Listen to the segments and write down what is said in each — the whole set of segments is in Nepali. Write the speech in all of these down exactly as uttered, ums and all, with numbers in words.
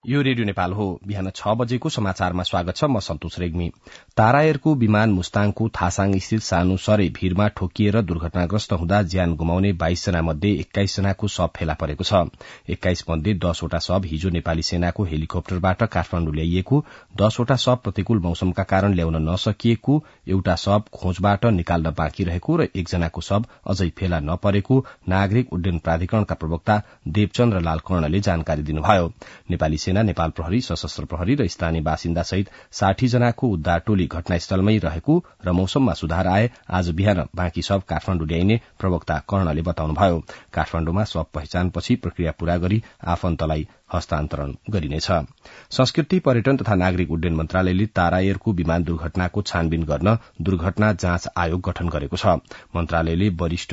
यो रेडियो नेपाल हो। बिहान छ बजेको समाचारमा स्वागत छ। म सन्तोष रेग्मी। तारा एयरको विमान मुस्ताङको थासाङ स्थित सानो सरे भीरमा ठोकिएर दुर्घटनाग्रस्त हुँदा ज्यान गुमाउने बाइस जना मध्ये एक्काइस जनाको शव फेला परेको छ। एक्काइस मध्ये दसवटा शव हिजो नेपाली सेनाको हेलिकप्टरबाट काठमाण्डु ल्याइएको, दसवटा शव प्रतिकूल मौसमका कारण ल्याउन नसकिएको, एउटा शव खोजबाट निकाल्न बाँकी रहेको र एकजनाको शव अझै फेला नपरेको नागरिक उड्डयन प्राधिकरणका प्रवक्ता देवचन्द्र लाल कर्णले जानकारी दिनुभयो। नेपाली सेना, नेपाल प्रहरी, सशस्त्र प्रहरी र स्थानीय बासिन्दा सहित साठी जनाको उद्धार टोली घटनास्थलमै रहेको र मौसममा सुधार आए आज बिहान बाँकी शव काठमाण्डु ल्याइने प्रवक्ता कर्णले बताउनुभयो। काठमाण्डुमा शव पहिचानपछि प्रक्रिया पूरा गरी आफन्तलाई हस्तान्तरण गरिनेछ। संस्कृति, पर्यटन तथा नागरिक उड्डयन मन्त्रालयले तारा एयरको विमान दुर्घटनाको छानबिन गर्न दुर्घटना जाँच आयोग गठन गरेको छ। मन्त्रालयले वरिष्ठ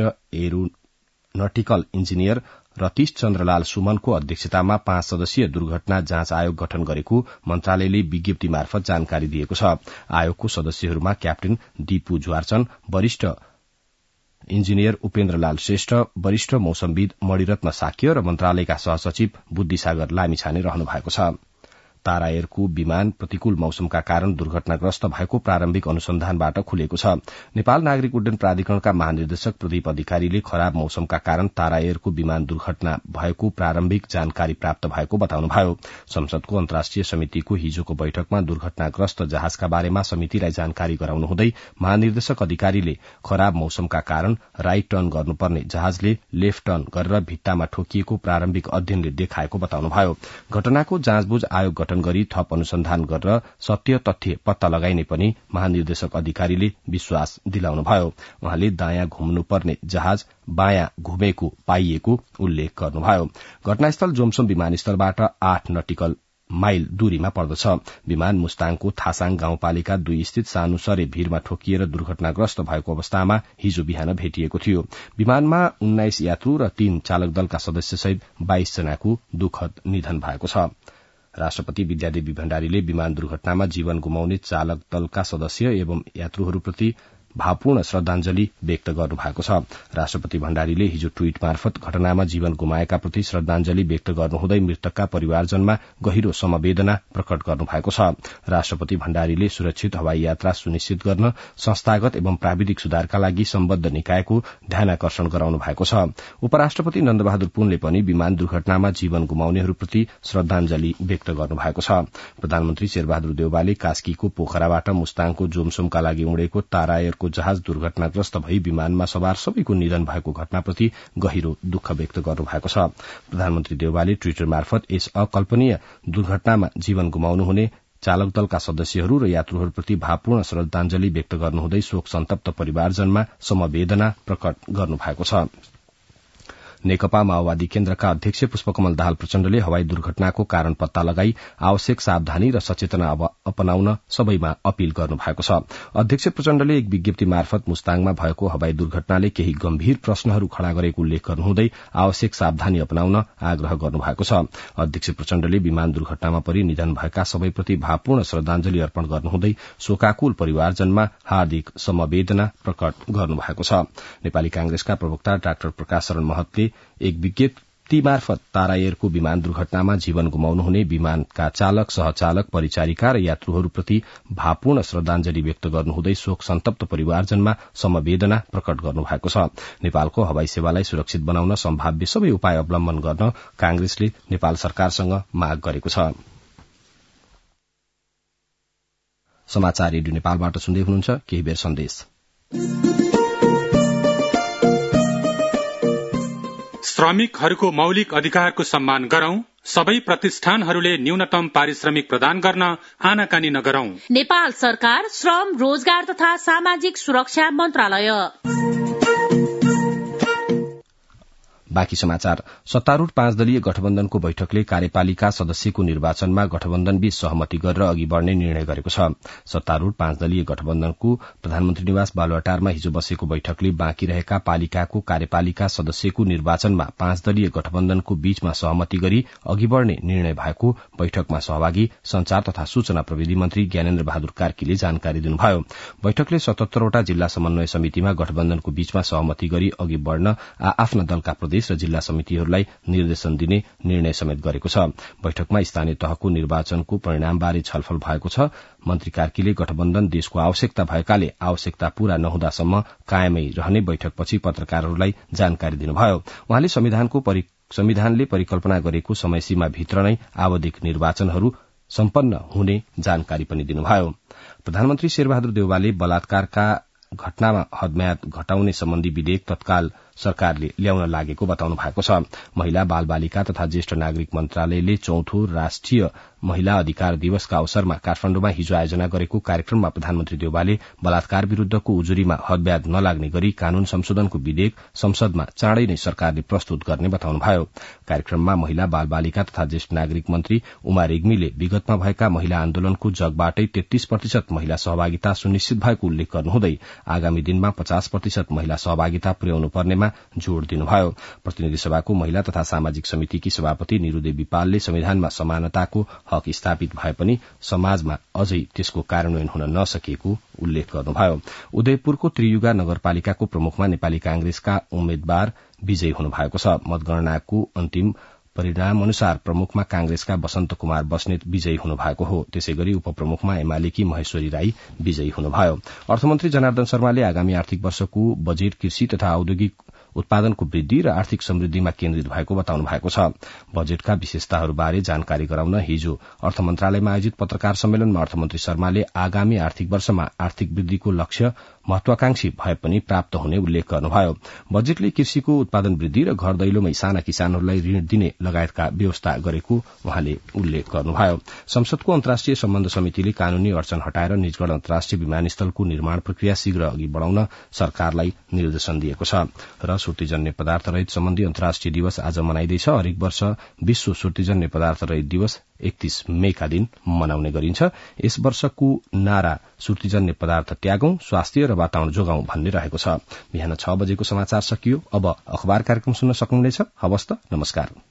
एरोनटिकल इन्जिनियर रतीश चन्द्रलाल सुमनको अध्यक्षतामा पाँच सदस्यीय दुर्घटना जाँच आयोग गठन गरेको मन्त्रालयले विज्ञप्ति मार्फत जानकारी दिएको छ। आयोगको सदस्यहरूमा क्याप्टेन दीपू ज्वारचन, वरिष्ठ इन्जिनियर उपेन्द्रलाल श्रेष्ठ, वरिष्ठ मौसमविद मणिरत्न साक्य र मन्त्रालयका सहसचिव बुद्धिसागर लामिछाने रहनु भएको छ। तारा एयरको विमान प्रतिकूल मौसमका कारण दुर्घटनाग्रस्त भएको प्रारम्भिक अनुसन्धानबाट खुलेको छ। नेपाल नागरिक उड्डयन प्राधिकरणका महानिर्देशक प्रदीप अधिकारीले खराब मौसमका कारण तारा एयरको विमान दुर्घटना भएको प्रारम्भिक जानकारी प्राप्त भएको बताउनुभयो। संसदको अन्तर्राष्ट्रिय समितिको हिजोको बैठकमा दुर्घटनाग्रस्त जहाजका बारेमा समितिलाई जानकारी गराउनुहुँदै महानिर्देशक अधिकारीले खराब मौसमका कारण राइट टर्न गर्नुपर्ने जहाजले लेफ्ट टर्न गरेर भित्तामा ठोकिएको प्रारम्भिक अध्ययनले देखाएको बताउनुभयो। घटनाको जाँचबुझ आयोग गठन गरी थप अनुसन्धान गरेर सत्य तथ्य पत्ता लगाइने पनि महानिर्देशक अधिकारीले विश्वास दिलाउनुभयो। उहाँले दायाँ घुम्नुपर्ने जहाज बायाँ घुमेको पाइएको उल्लेख गर्नुभयो। घटनास्थल जोमसोम विमानस्थलबाट आठ नटिकल माइल दूरीमा पर्दछ। विमान मुस्ताङको थासाङ गाउँपालिका दुई स्थित सानो सरे भीरमा ठोकिएर दुर्घटनाग्रस्त भएको अवस्थामा हिजो बिहान भेटिएको थियो। विमानमा उन्नाइस यात्रु र तीन चालक दलका सदस्यसहित बाइस जनाको दुःखद निधन भएको छ। राष्ट्रपति विद्यादेवी भण्डारीले विमान दुर्घटनामा जीवन गुमाउने चालक दलका सदस्य एवं यात्रुहरूप्रति भावपूर्ण श्रद्धांजलि व्यक्त गर्नुभएको छ। राष्ट्रपति भण्डारीले हिजो ट्वीट मार्फत घटनामा जीवन गुमाएका प्रति श्रद्धांजलि व्यक्त गर्नुहुँदै मृतकका परिवारजनमा गहिरो समवेदना प्रकट गर्नुभएको छ। राष्ट्रपति भण्डारीले सुरक्षित हवाई यात्रा सुनिश्चित गर्न संस्थागत एवं प्राविधिक सुधारका लागि सम्बद्ध निकायको ध्यानाकर्षण गराउनु भएको छ। उपराष्ट्रपति नन्दबहादुर पुनले पनि विमान दुर्घटनामा जीवन गुमाउनेहरूप्रति श्रद्धांजलि व्यक्त गर्नुभएको छ। प्रधानमन्त्री शेरबहादुर देउवाले कास्कीको पोखराबाट मुस्ताङको जोमसोमका लागि उडेको तारा एयरको जहाज दुर्घटनाग्रस्त भई विमानमा सवार सबैको निधन भएको घटनाप्रति गहिरो दुःख व्यक्त गर्नुभएको छ। प्रधानमन्त्री देउवाले ट्विटर मार्फत यस अकल्पनीय दुर्घटनामा जीवन गुमाउनुहुने चालक दलका सदस्यहरू र यात्रुहरूप्रति भावपूर्ण श्रद्धांजलि व्यक्त गर्नुहुँदै शोक सन्तप्त परिवारजनमा समवेदना प्रकट गर्नुभएको छ। नेकपा माओवादी केन्द्रका अध्यक्ष पुष्पकमल दाहाल प्रचण्डले हवाई दुर्घटनाको कारण पत्ता लगाई आवश्यक सावधानी र सचेतना अपनाउन सबैमा अपील गर्नुभएको छ। अध्यक्ष प्रचण्डले एक विज्ञप्ति मार्फत मुस्ताङमा भएको हवाई दुर्घटनाले केही गम्भीर प्रश्नहरू खड़ा गरेको उल्लेख गर्नुहुँदै आवश्यक सावधानी अपनाउन आग्रह गर्नुभएको छ। अध्यक्ष प्रचण्डले विमान दुर्घटनामा परि निधन भएका सबैप्रति भावपूर्ण श्रद्धांजलि अर्पण गर्नुहुँदै शोकाकुल परिवारजनमा हार्दिक समवेदना प्रकट गर्नुभएको छ। नेपाली कांग्रेसका प्रवक्ता डाक्टर प्रकाश शरण महतले एक विज्ञप्ति मार्फत तारा एयरको विमान दुर्घटनामा जीवन गुमाउनुहुने विमानका चालक, सहचालक, परिचारिका र यात्रुहरूप्रति भावपूर्ण श्रद्धांजलि व्यक्त गर्नुहुँदै शोक सन्तप्त परिवारजनमा समवेदना प्रकट गर्नुभएको छ। नेपालको हवाई सेवालाई सुरक्षित बनाउन सम्भाव्य सबै उपाय अवलम्बन गर्न कांग्रेसले नेपाल सरकारसँग माग गरेको छ। समाचार रेडियो नेपालबाट सुन्दै हुनुहुन्छ। केही बेर सन्देश। श्रमिकहरूको मौलिक अधिकारको सम्मान गरौं। सबै प्रतिष्ठानहरूले न्यूनतम पारिश्रमिक प्रदान गर्न आनाकानी नगरौं। नेपाल सरकार श्रम, रोजगार तथा सामाजिक सुरक्षा मन्त्रालय। बाँकी समाचार। सत्तारूढ़ पाँच दलीय गठबन्धनको बैठकले कार्यपालिका सदस्यको निर्वाचनमा गठबन्धनबीच सहमति गरेर अघि बढ़ने निर्णय गरेको छ। सत्तारूढ़ पाँच दलीय गठबन्धनको प्रधानमन्त्री निवास बालुवाटारमा हिजो बसेको बैठकले बाँकी रहेका पालिकाको कार्यपालिका सदस्यको निर्वाचनमा पाँच दलीय गठबन्धनको बीचमा सहमति गरी अघि बढ़ने निर्णय भएको बैठकमा सहभागी संचार तथा सूचना प्रविधि मन्त्री ज्ञानेन्द्र बहादुर कार्कीले जानकारी दिनुभयो। बैठकले सतहत्तरवटा जिल्ला समन्वय समितिमा गठबन्धनको बीचमा सहमति गरी अघि बढ़न आफ्ना दलका प्रदेश प्रदेश र जिल्ला समितिहरूलाई निर्देशन दिने निर्णय समेत गरेको छ। बैठकमा स्थानीय तहको निर्वाचनको परिणामबारे छलफल भएको छ। मन्त्री कार्कीले गठबन्धन देशको आवश्यकता भएकाले आवश्यकता पूरा नहुँदासम्म कायमै रहने बैठकपछि पत्रकारहरूलाई जानकारी दिनुभयो। उहाँले संविधानको परि संविधानले परिकल्पना गरेको समयसीमा भित्र नै आवधिक निर्वाचनहरू सम्पन्न हुने जानकारी पनि दिनुभयो। प्रधानमन्त्री शेरबहादुर देउवाले बलात्कारका घटनामा हदम्याद घटाउने सम्बन्धी विधेयक तत्काल सरकारले ल्याउन लागेको बताउनु भएको छ। महिला बाल बालिका तथा ज्येष्ठ नागरिक मन्त्रालयले चौथो राष्ट्रिय महिला अधिकार दिवसका अवसरमा काठमाण्डुमा हिजो आयोजना गरेको कार्यक्रममा प्रधानमन्त्री देउवाले बलात्कार विरूद्धको उजुरीमा हदब्याद नलाग्ने गरी कानून संशोधनको विधेयक संसदमा चाँडै नै सरकारले प्रस्तुत गर्ने बताउनुभयो। कार्यक्रममा महिला बाल बालिका तथा ज्येष्ठ नागरिक मन्त्री उमा रेग्मीले विगतमा भएका महिला आन्दोलनको जगबाटै तेत्तीस प्रतिशत महिला सहभागिता सुनिश्चित भएको उल्लेख गर्नुहुँदै आगामी दिनमा पचास प्रतिशत महिला सहभागिता पुर्याउनु पर्नेमा जोड़ दिनुभयो। प्रतिनिधि सभाको महिला तथा सामाजिक समितिकी सभापति निरूदेवी पालले संविधानमा समानताको हक स्थापित भए पनि समाजमा अझै त्यसको कार्यान्वयन हुन नसकेको उल्लेख गर्नुभयो। उदयपुरको त्रियुगा नगरपालिकाको प्रमुखमा नेपाली कांग्रेसका उम्मेद्वार विजयी हुनुभएको छ। मतगणनाको अन्तिम परिणाम अनुसार प्रमुखमा कांग्रेसका वसन्त कुमार बस्नेत विजयी हुनुभएको हो। त्यसैगरी उपप्रमुखमा एमालेकी महेश्वरी राई विजयी हुनुभयो। अर्थमन्त्री जनार्दन शर्माले आगामी आर्थिक वर्षको बजेट कृषि तथा औद्योगिक उत्पादनको वृद्धि र आर्थिक समृद्धिमा केन्द्रित भएको बताउनु भएको छ। बजेटका विशेषताहरूबारे जानकारी गराउन हिजो अर्थ मन्त्रालयमा आयोजित पत्रकार सम्मेलनमा अर्थमन्त्री शर्माले आगामी आर्थिक वर्षमा आर्थिक वृद्धिको लक्ष्य महत्वाकांक्षी भए पनि प्राप्त हुने उल्लेख गर्नुभयो। बजेटले कृषिको उत्पादन वृद्धि र घर दैलोमै साना किसानहरूलाई ऋण दिने लगायतका व्यवस्था गरेको उहाँले उल्लेख गर्नुभयो। संसदको अन्तर्राष्ट्रिय सम्बन्ध समितिले कानूनी अडचन हटाएर निजगढ अन्तर्राष्ट्रिय विमानस्थलको निर्माण प्रक्रिया शीघ्र अघि बढ़ाउन सरकारलाई निर्देशन दिएको छ। र सुर्तीजन्य पदार्थ रहित सम्बन्धी अन्तर्राष्ट्रिय दिवस आज मनाइँदैछ। हरेक वर्ष विश्व सुर्तीजन्य पदार्थ रहित दिवस एकतीस मेका दिन मनाउने गरिन्छ। यस वर्षको नारा सुर्तीजन्य पदार्थ त्यागौं, स्वास्थ्य र वातावरण जोगाउँ भन्ने रहेको छ। बिहान छ बजेको समाचार सकियो। अब अखबार कार्यक्रम सुन्न सक्नुहुनेछ। हवस् त, नमस्कार।